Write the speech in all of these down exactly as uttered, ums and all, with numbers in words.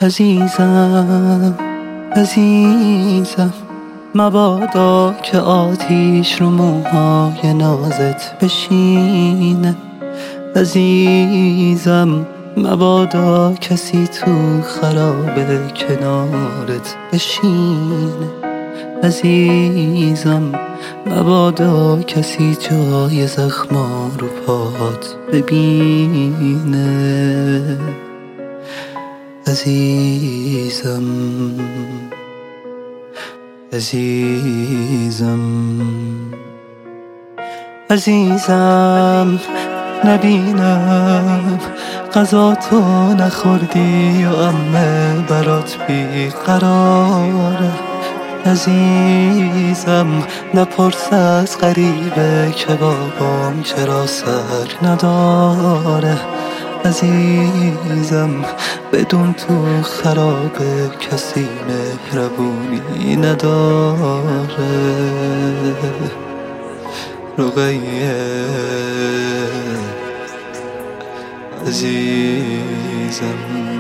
عزیزم عزیزم مبادا که آتیش رو موهای نازت بشینه. عزیزم مبادا کسی تو خرابه کنارت بشینه. عزیزم مبادا کسی جای زخما رو پات ببینه. عزیزم عزیزم عزیزم نبینم غذا تو نخوردی و عمه برات بیقراره. عزیزم نپرس از غریبه که بابام چرا سر نداره. عزیزم بدون تو خرابه کسی مهربونی نداره. رقیه عزیزم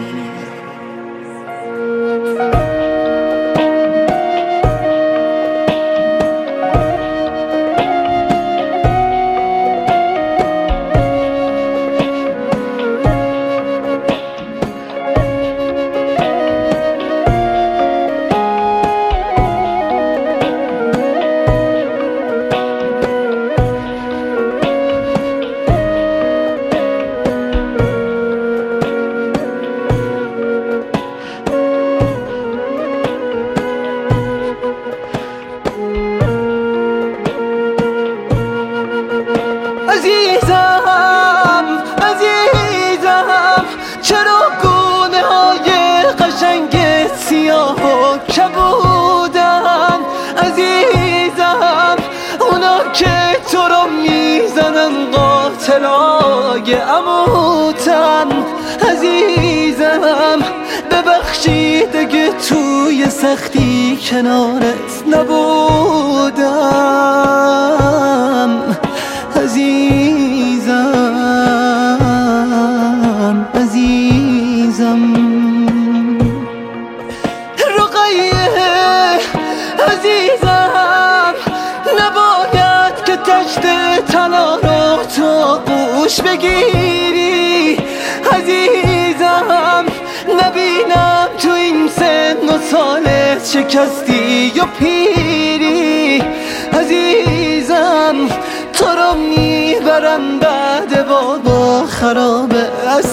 عزیزم عزیزم چرا گونه های قشنگت سیاه و کبودن. عزیزم اونا که تو رو میزنن قاتلای عموتن. عزیزم ببخشید اگه توی سختی کنارت نبودم. عزیزم عزیزم رقیه عزیزم نباید که تشت طلا رو تو گوش بگیری. عزیزم نبینم تو این سن و سالت شکستی یا پیری. عزیزم تو رو میبرن بعد بابا خراب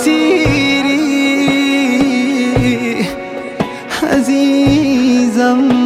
اسیری. عزیزم